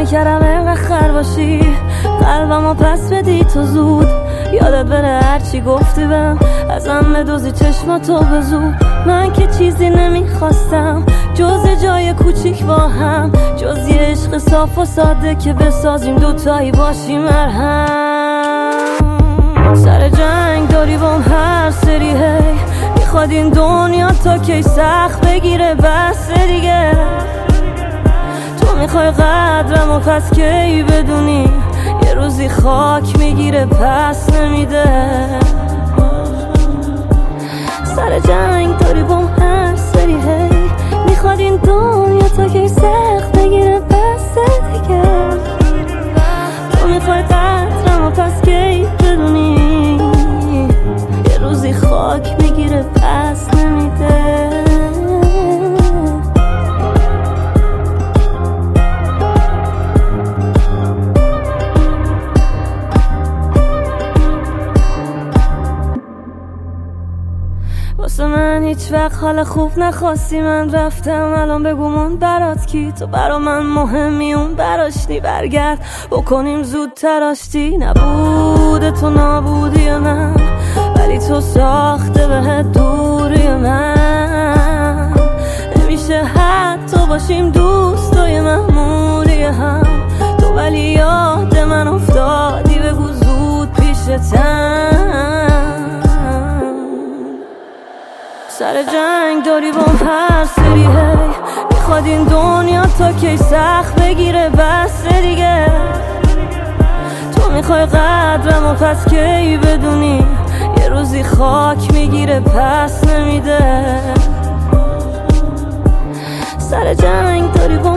نمیکردم اینقدر خر باشی، قلبمو پس بدی تو زود. یادت بره هرچی گفتی بهم، ازم بدوزی چشماتو بزود. من که چیزی نمیخواستم جز جای کوچیک با هم، جز یه عشق صاف و ساده که بسازیم دوتایی باشیم مرهم. سر جنگ داری بام هر سری هی، میخواد این دنیا تا کی سخت بگیره بس دیگه. تو میخوای قدرم و پس کی بدونی یه روزی خاک میگیره پس نمیده. سر جنگ داری بام هر سری هی، میخواد این دنیا تا کی سخت بگیره بس دیگه. تو میخوای قدرم و پس کی بدونی یه روزی خاک میگیره پس نمیده. واسه من هیچ وقت حال خوب نخواستی، من رفتم الان بگو برات کی؟ تو برا من مهمی اون براشتی، برگرد بکنیم زودتر آشتی. نبوده تو نابودی من، ولی تو ساخته بهت دوری من. نمیشه حتی باشیم دوستای معمولی هم، تو ولی یاد من افتادی بگو زود پیشتم. سر جنگ داری بام هر سری هی، میخواد این دنیا تا کی سخت بگیره بس دیگه. تو میخوای قدرم و پس کی بدونی یه روزی خاک میگیره پس نمیده. سر جنگ داری بام